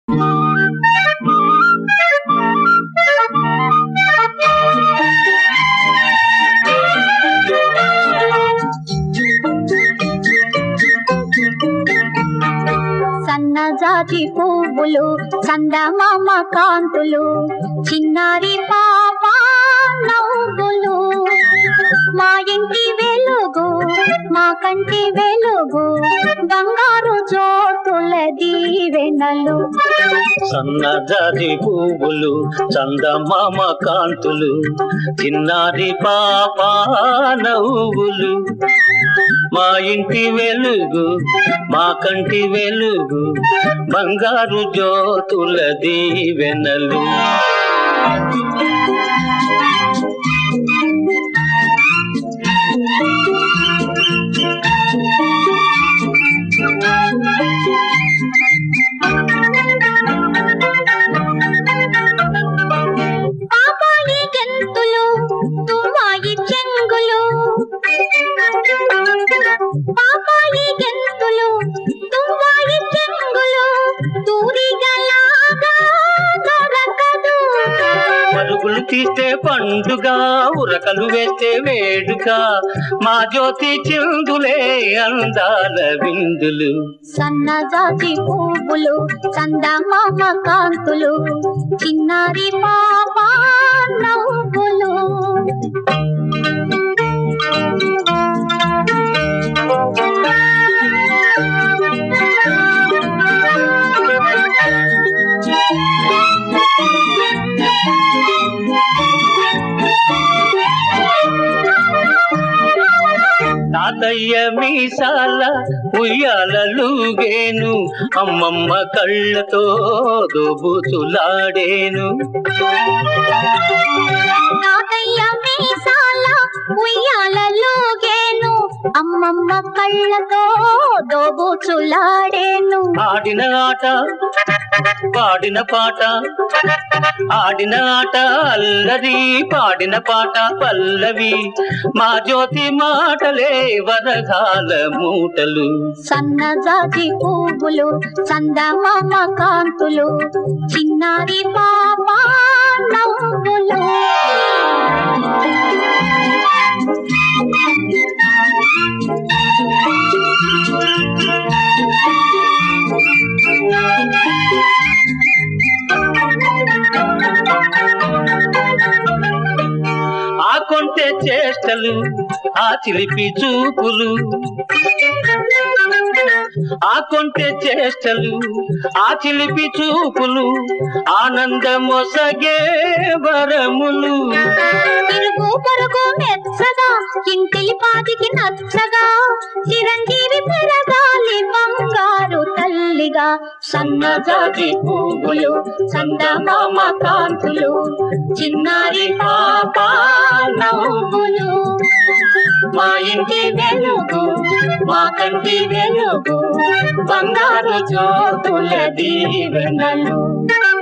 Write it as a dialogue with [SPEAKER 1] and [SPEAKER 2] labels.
[SPEAKER 1] సన్నజాజి పువ్వులు చందమామ కాంతులు చిన్నారి పాప నవ్వులు మా ఇంటి వెలుగు మా కంటి వెలుగు బంగారు జ్యోతుల దీవెనలు.
[SPEAKER 2] సన్నజాజి పువ్వులు చందమామ కాంతులు చిన్నారి పాప నవ్వులు మా ఇంటి వెలుగు మా కంటి వెలుగు బంగారు జ్యోతుల దీవెనలు.
[SPEAKER 1] పాపాయి గంతులు తుమ్మాయి చెంగులు పాపాయి గంతులు తుమ్మాయి చెంగులు తూరిగలాగా దొరకదు.
[SPEAKER 2] పరుగులు తీస్తే పండుగ ఉరకలు వేస్తే వేడుక మా జ్యోతి చిందులే అందాల విందులు.
[SPEAKER 1] సన్నజాజి పువ్వులు చందమామ కాంతులు చిన్నారి పాప నవ్వులు.
[SPEAKER 2] తాతయ్య మీసాల ఉయ్యాలలుగేను అమ్మమ్మ కళ్ళతో దోబూచులాడేను.
[SPEAKER 1] తాతయ్య మీసాల ఉయ్యాలలుగేను అమ్మమ్మ కళ్ళతో దోబూచులాడేను.
[SPEAKER 2] ఆడిన ఆట పాడిన పాట ఆడిన ఆట అల్లరి పాడిన పాట పల్లవి మా జ్యోతి మాటలే వరగాల మూటలు.
[SPEAKER 1] సన్నజాజి పువ్వులు చందమామ కాంతులు చిన్నారి పాప నవ్వులు.
[SPEAKER 2] ఆ కొంటె చేష్టలు ఆ చిలిపి చూపులు ఆ కొంటె చేష్టలు ఆ చిలిపి చూపులు ఆనందమొసగే వరములు.
[SPEAKER 1] ఇరుగు పొరుగు మెచ్చగా ఇంటిలి పాటికి నచ్చగా చిరంజీవి పెరగాలి బంగారు తల్లిగా. సన్నజాజి పువ్వులు చందమామ కాంతులు చిన్నారి పాప నవ్వులు మా ఇంటి వెలుగు మా కంటి వెలుగు బంగారు జ్యోతుల దీవెనలు.